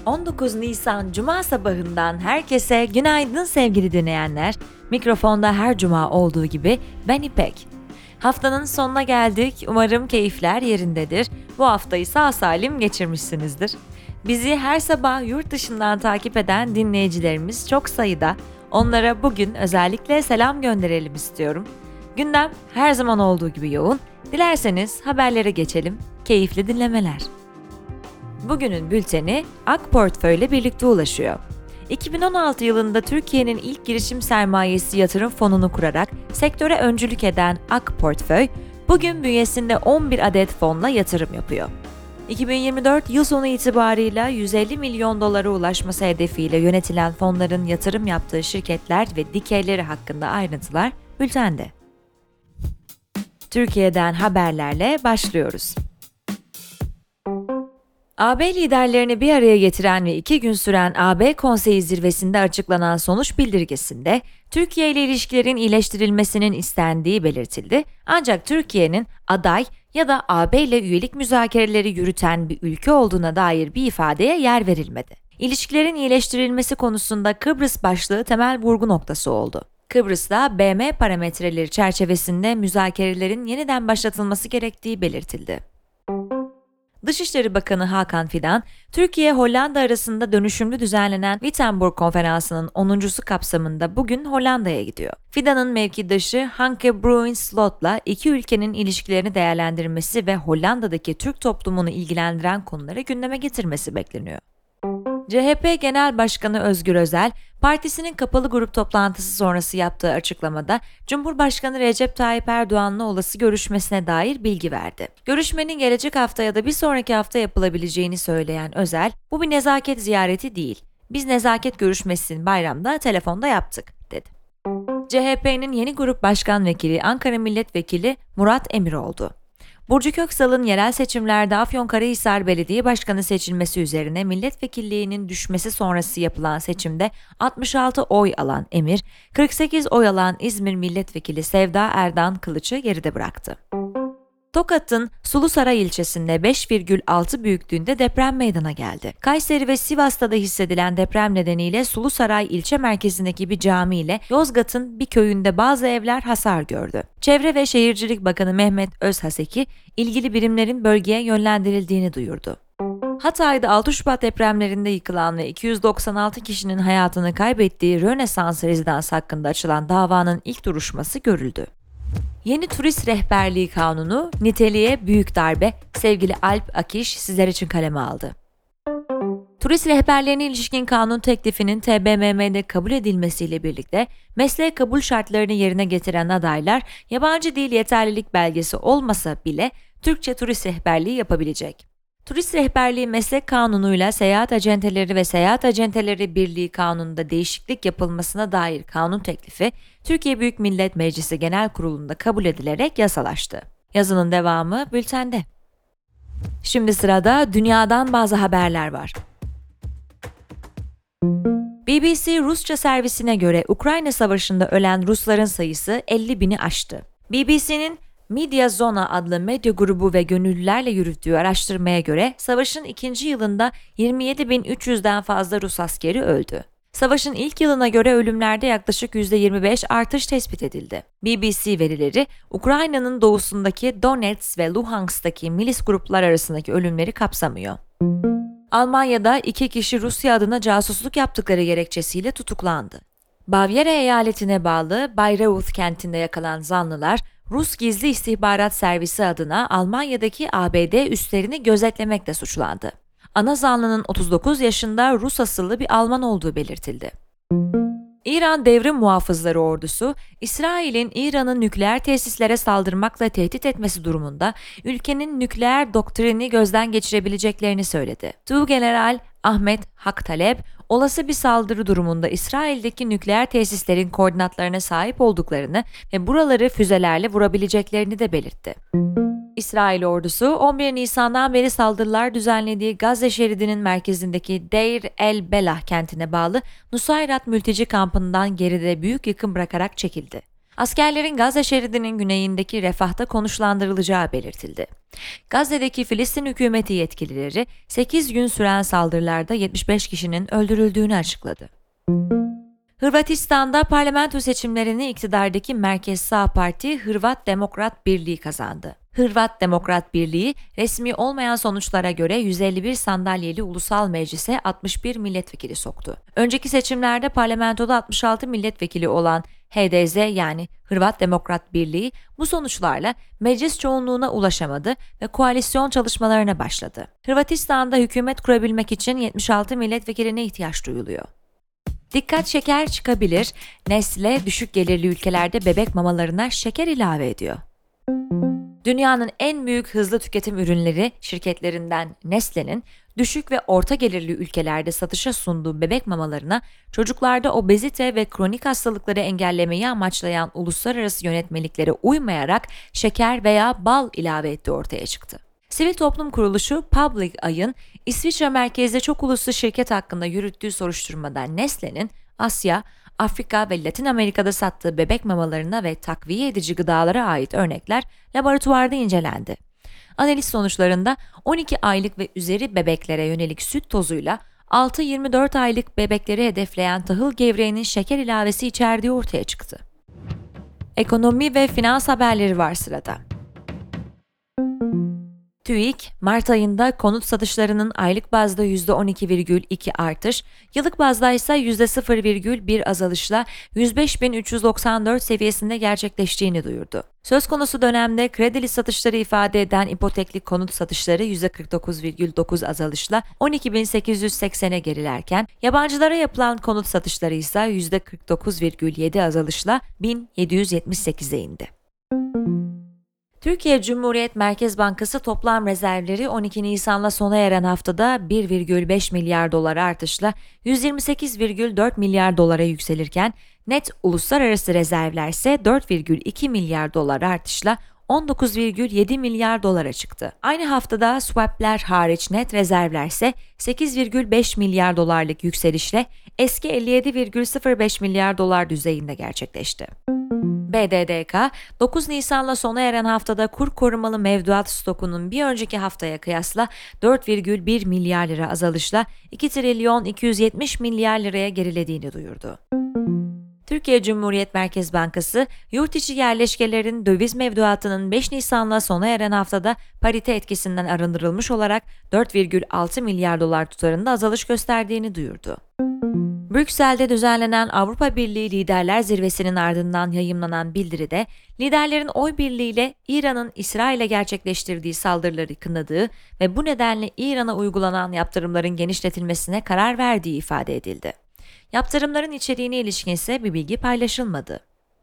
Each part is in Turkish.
19 Nisan Cuma sabahından herkese günaydın sevgili dinleyenler. Mikrofonda her cuma olduğu gibi ben İpek. Haftanın sonuna geldik. Umarım keyifler yerindedir. Bu haftayı sağ salim geçirmişsinizdir. Bizi her sabah yurt dışından takip eden dinleyicilerimiz çok sayıda. Onlara bugün özellikle selam gönderelim istiyorum. Gündem her zaman olduğu gibi yoğun. Dilerseniz haberlere geçelim. Keyifli dinlemeler. Bugünün bülteni Ak Portföy ile birlikte ulaşıyor. 2016 yılında Türkiye'nin ilk girişim sermayesi yatırım fonunu kurarak sektöre öncülük eden Ak Portföy, bugün bünyesinde 11 adet fonla yatırım yapıyor. 2024 yıl sonu itibarıyla 150 milyon dolara ulaşması hedefiyle yönetilen fonların yatırım yaptığı şirketler ve dikeyleri hakkında ayrıntılar bültende. Türkiye'den haberlerle başlıyoruz. AB liderlerini bir araya getiren ve 2 gün süren AB Konseyi zirvesinde açıklanan sonuç bildirgesinde Türkiye ile ilişkilerin iyileştirilmesinin istendiği belirtildi. Ancak Türkiye'nin aday ya da AB ile üyelik müzakereleri yürüten bir ülke olduğuna dair bir ifadeye yer verilmedi. İlişkilerin iyileştirilmesi konusunda Kıbrıs başlığı temel vurgu noktası oldu. Kıbrıs'ta BM parametreleri çerçevesinde müzakerelerin yeniden başlatılması gerektiği belirtildi. Dışişleri Bakanı Hakan Fidan, Türkiye-Hollanda arasında dönüşümlü düzenlenen Wittenberg Konferansı'nın 10.'su kapsamında bugün Hollanda'ya gidiyor. Fidan'ın mevkidaşı Hanke Bruins-Slot'la iki ülkenin ilişkilerini değerlendirmesi ve Hollanda'daki Türk toplumunu ilgilendiren konuları gündeme getirmesi bekleniyor. CHP Genel Başkanı Özgür Özel, partisinin kapalı grup toplantısı sonrası yaptığı açıklamada Cumhurbaşkanı Recep Tayyip Erdoğan'la olası görüşmesine dair bilgi verdi. Görüşmenin gelecek hafta ya da bir sonraki hafta yapılabileceğini söyleyen Özel, bu bir nezaket ziyareti değil, biz nezaket görüşmesini bayramda telefonda yaptık, dedi. CHP'nin yeni grup başkan vekili Ankara Milletvekili Murat Emir oldu. Burcu Köksal'ın yerel seçimlerde Afyonkarahisar Belediye Başkanı seçilmesi üzerine milletvekilliğinin düşmesi sonrası yapılan seçimde 66 oy alan Emir, 48 oy alan İzmir Milletvekili Sevda Erdan Kılıç'ı geride bıraktı. Tokat'ın Sulusaray ilçesinde 5,6 büyüklüğünde deprem meydana geldi. Kayseri ve Sivas'ta da hissedilen deprem nedeniyle Sulusaray ilçe merkezindeki bir cami ile Yozgat'ın bir köyünde bazı evler hasar gördü. Çevre ve Şehircilik Bakanı Mehmet Özhaseki, ilgili birimlerin bölgeye yönlendirildiğini duyurdu. Hatay'da 6 Şubat depremlerinde yıkılan ve 296 kişinin hayatını kaybettiği Rönesans Rezidans hakkında açılan davanın ilk duruşması görüldü. Yeni turist rehberliği kanunu niteliğe büyük darbe, sevgili Alp Akiş sizler için kaleme aldı. Turist rehberlerine ilişkin kanun teklifinin TBMM'de kabul edilmesiyle birlikte meslek kabul şartlarını yerine getiren adaylar yabancı dil yeterlilik belgesi olmasa bile Türkçe turist rehberliği yapabilecek. Turist rehberliği meslek kanunuyla seyahat acenteleri ve seyahat acenteleri birliği kanununda değişiklik yapılmasına dair kanun teklifi Türkiye Büyük Millet Meclisi Genel Kurulu'nda kabul edilerek yasalaştı. Yazının devamı bültende. Şimdi sırada dünyadan bazı haberler var. BBC Rusça servisine göre Ukrayna Savaşı'nda ölen Rusların sayısı 50.000'i aştı. BBC'nin Media Zona adlı medya grubu ve gönüllülerle yürüttüğü araştırmaya göre savaşın ikinci yılında 27.300'den fazla Rus askeri öldü. Savaşın ilk yılına göre ölümlerde yaklaşık %25 artış tespit edildi. BBC verileri, Ukrayna'nın doğusundaki Donetsk ve Luhansk'taki milis gruplar arasındaki ölümleri kapsamıyor. Almanya'da 2 kişi Rusya adına casusluk yaptıkları gerekçesiyle tutuklandı. Bavyera eyaletine bağlı Bayreuth kentinde yakalan zanlılar, Rus Gizli İstihbarat Servisi adına Almanya'daki ABD üslerini gözetlemekle suçlandı. Ana zanlının 39 yaşında Rus asıllı bir Alman olduğu belirtildi. İran Devrim Muhafızları Ordusu, İsrail'in İran'ın nükleer tesislere saldırmakla tehdit etmesi durumunda ülkenin nükleer doktrini gözden geçirebileceklerini söyledi. Tuğgeneral Ahmet Haktaleb, olası bir saldırı durumunda İsrail'deki nükleer tesislerin koordinatlarına sahip olduklarını ve buraları füzelerle vurabileceklerini de belirtti. İsrail ordusu 11 Nisan'dan beri saldırılar düzenlediği Gazze şeridinin merkezindeki Deir el-Belah kentine bağlı Nusayrat mülteci kampından geride büyük yıkım bırakarak çekildi. Askerlerin Gazze şeridinin güneyindeki Refah'ta konuşlandırılacağı belirtildi. Gazze'deki Filistin hükümeti yetkilileri 8 gün süren saldırılarda 75 kişinin öldürüldüğünü açıkladı. Hırvatistan'da parlamento seçimlerini iktidardaki Merkez Sağ Parti Hırvat Demokrat Birliği kazandı. Hırvat Demokrat Birliği, resmi olmayan sonuçlara göre 151 sandalyeli ulusal meclise 61 milletvekili soktu. Önceki seçimlerde parlamentoda 66 milletvekili olan HDZ yani Hırvat Demokrat Birliği bu sonuçlarla meclis çoğunluğuna ulaşamadı ve koalisyon çalışmalarına başladı. Hırvatistan'da hükümet kurabilmek için 76 milletvekiline ihtiyaç duyuluyor. Dikkat şeker çıkabilir. Nestle düşük gelirli ülkelerde bebek mamalarına şeker ilave ediyor. Dünyanın en büyük hızlı tüketim ürünleri şirketlerinden Nestle'nin düşük ve orta gelirli ülkelerde satışa sunduğu bebek mamalarına çocuklarda obezite ve kronik hastalıkları engellemeyi amaçlayan uluslararası yönetmeliklere uymayarak şeker veya bal ilave ettiği ortaya çıktı. Sivil toplum kuruluşu Public Eye'ın İsviçre merkezli çok uluslu şirket hakkında yürüttüğü soruşturmada Nestle'nin Asya, Afrika ve Latin Amerika'da sattığı bebek mamalarına ve takviye edici gıdalara ait örnekler laboratuvarda incelendi. Analiz sonuçlarında 12 aylık ve üzeri bebeklere yönelik süt tozuyla 6-24 aylık bebekleri hedefleyen tahıl gevreğinin şeker ilavesi içerdiği ortaya çıktı. Ekonomi ve finans haberleri var sırada. TÜİK, Mart ayında konut satışlarının aylık bazda %12,2 artış, yıllık bazda ise %0,1 azalışla 105.394 seviyesinde gerçekleştiğini duyurdu. Söz konusu dönemde kredili satışları ifade eden ipotekli konut satışları %49,9 azalışla 12.880'e gerilerken, yabancılara yapılan konut satışları ise %49,7 azalışla 1.778'e indi. Türkiye Cumhuriyet Merkez Bankası toplam rezervleri 12 Nisan'la sona eren haftada 1,5 milyar dolar artışla 128,4 milyar dolara yükselirken net uluslararası rezervler ise 4,2 milyar dolar artışla 19,7 milyar dolara çıktı. Aynı haftada swap'ler hariç net rezervler ise 8,5 milyar dolarlık yükselişle eski 57,05 milyar dolar düzeyinde gerçekleşti. BDDK, 9 Nisan'la sona eren haftada kur korumalı mevduat stokunun bir önceki haftaya kıyasla 4,1 milyar lira azalışla 2 trilyon 270 milyar liraya gerilediğini duyurdu. Türkiye Cumhuriyet Merkez Bankası, yurt içi yerleşkelerin döviz mevduatının 5 Nisan'la sona eren haftada parite etkisinden arındırılmış olarak 4,6 milyar dolar tutarında azalış gösterdiğini duyurdu. Brüksel'de düzenlenen Avrupa Birliği Liderler Zirvesi'nin ardından yayımlanan bildiride, liderlerin oy birliğiyle İran'ın İsrail'e gerçekleştirdiği saldırıları kınadığı ve bu nedenle İran'a uygulanan yaptırımların genişletilmesine karar verdiği ifade edildi. Yaptırımların içeriğine ilişkin ise bir bilgi paylaşılmadı.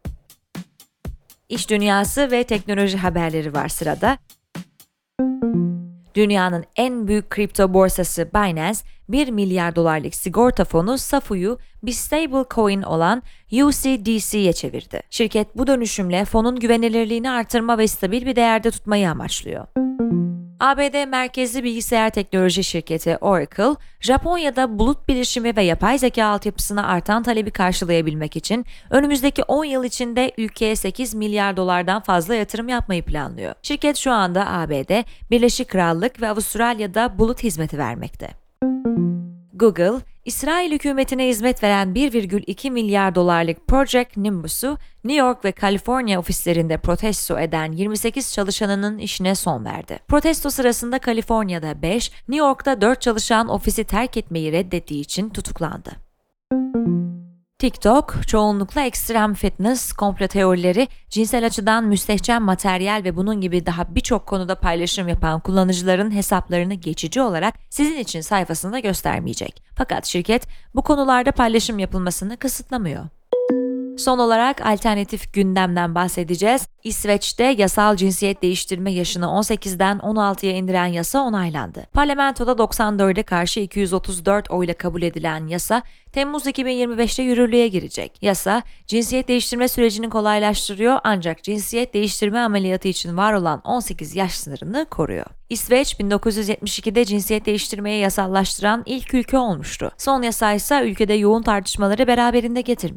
İş dünyası ve teknoloji haberleri var sırada. Dünyanın en büyük kripto borsası Binance, 1 milyar dolarlık sigorta fonu SAFU'yu bir stablecoin olan USDC'ye çevirdi. Şirket bu dönüşümle fonun güvenilirliğini artırma ve stabil bir değerde tutmayı amaçlıyor. ABD merkezli bilgisayar teknoloji şirketi Oracle, Japonya'da bulut bilişimi ve yapay zeka altyapısına artan talebi karşılayabilmek için önümüzdeki 10 yıl içinde ülkeye 8 milyar dolardan fazla yatırım yapmayı planlıyor. Şirket şu anda ABD, Birleşik Krallık ve Avustralya'da bulut hizmeti vermekte. Google, İsrail hükümetine hizmet veren 1,2 milyar dolarlık Project Nimbus'u New York ve Kaliforniya ofislerinde protesto eden 28 çalışanının işine son verdi. Protesto sırasında Kaliforniya'da 5, New York'ta 4 çalışan ofisi terk etmeyi reddettiği için tutuklandı. TikTok, çoğunlukla ekstrem fitness, komplo teorileri, cinsel açıdan müstehcen materyal ve bunun gibi daha birçok konuda paylaşım yapan kullanıcıların hesaplarını geçici olarak sizin için sayfasında göstermeyecek. Fakat şirket bu konularda paylaşım yapılmasını kısıtlamıyor. Son olarak alternatif gündemden bahsedeceğiz. İsveç'te yasal cinsiyet değiştirme yaşını 18'den 16'ya indiren yasa onaylandı. Parlamentoda 94'e karşı 234 oyla kabul edilen yasa, Temmuz 2025'te yürürlüğe girecek. Yasa, cinsiyet değiştirme sürecini kolaylaştırıyor ancak cinsiyet değiştirme ameliyatı için var olan 18 yaş sınırını koruyor. İsveç, 1972'de cinsiyet değiştirmeyi yasallaştıran ilk ülke olmuştu. Son yasa ise ülkede yoğun tartışmaları beraberinde getirmişti.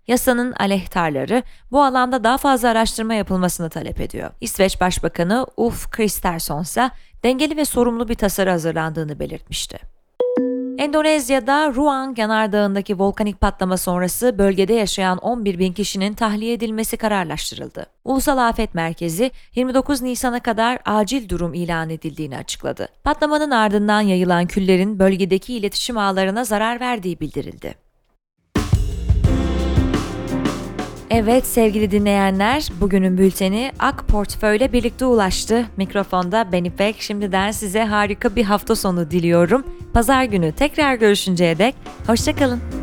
Yasanın aleyhtarları bu alanda daha fazla araştırma yapılmasını talep ediyor. İsveç Başbakanı Ulf Kristersson ise dengeli ve sorumlu bir tasarı hazırlandığını belirtmişti. Endonezya'da Ruang Yanardağı'ndaki volkanik patlama sonrası bölgede yaşayan 11 bin kişinin tahliye edilmesi kararlaştırıldı. Ulusal Afet Merkezi 29 Nisan'a kadar acil durum ilan edildiğini açıkladı. Patlamanın ardından yayılan küllerin bölgedeki iletişim ağlarına zarar verdiği bildirildi. Evet sevgili dinleyenler, bugünün bülteni Ak Portföy'le birlikte ulaştı. Mikrofonda ben İpek. Şimdiden size harika bir hafta sonu diliyorum. Pazar günü tekrar görüşünceye dek hoşça kalın.